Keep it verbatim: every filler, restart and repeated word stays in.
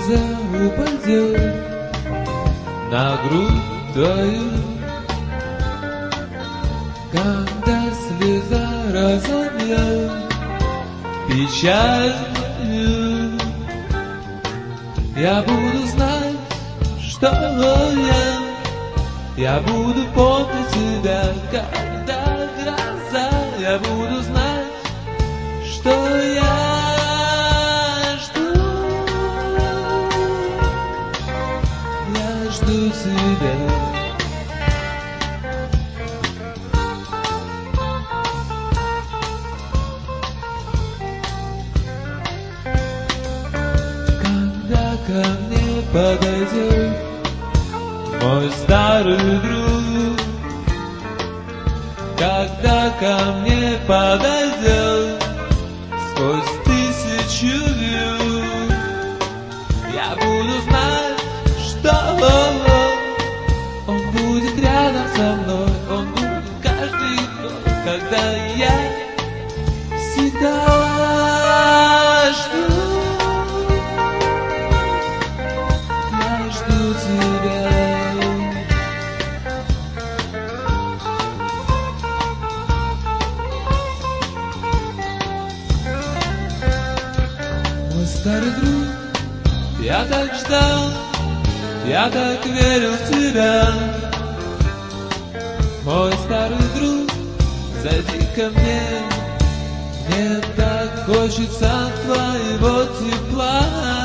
слеза упадет на грудь твою, когда слеза разомнет печалью, я буду знать, что я, я буду помнить тебя, когда гроза, я буду знать, что я жду, я жду тебя. Ко мне подойдет мой старый друг, когда ко мне подойдет сквозь тысячу вьюг, я буду знать, что он будет рядом со мной, он будет каждый год, когда я всегда жду. Мой старый друг, я так ждал, я так верил в тебя. Мой старый друг, зайди ко мне, мне так хочется твоего тепла.